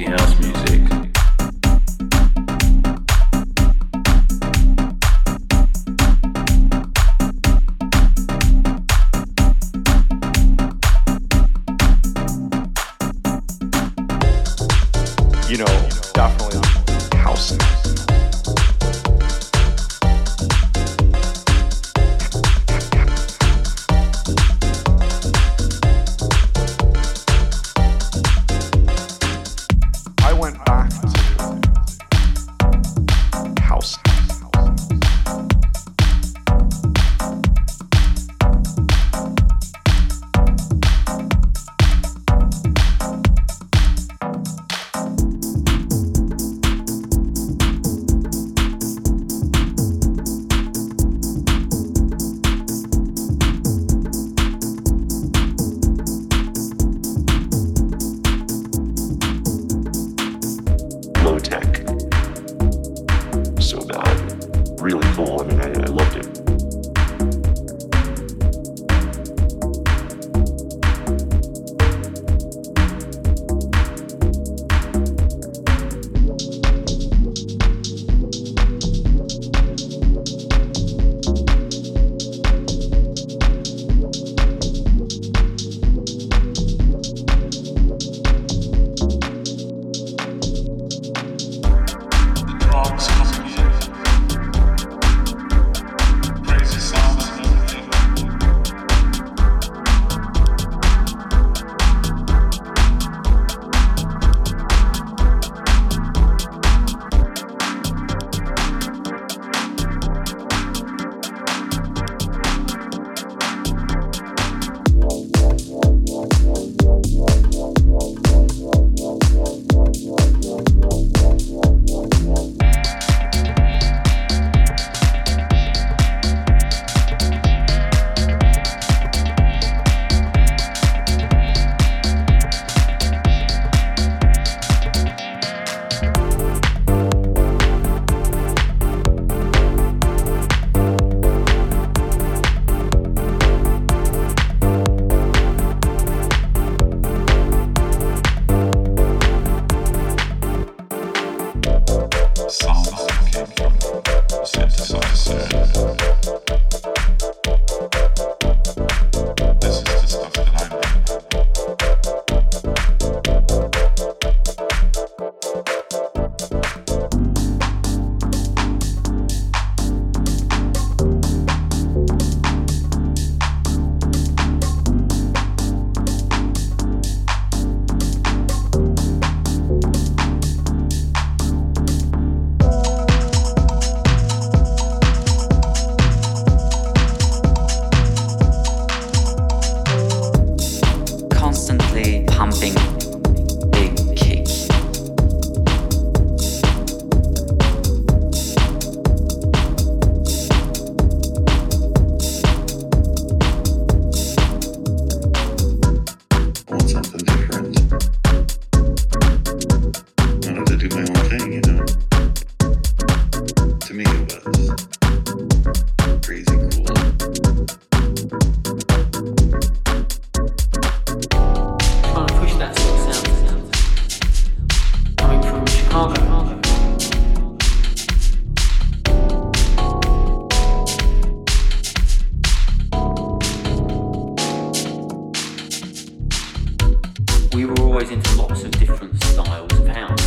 funky house music. You know, definitely house. I went back to house. Low tech. So really cool. I mean, I loved it. Pumping big kick. I want something different. I wanted to do my own thing, you know. To me it was crazy cool. Trying to push that sort of sound coming from Chicago. We were always into lots of different styles of house.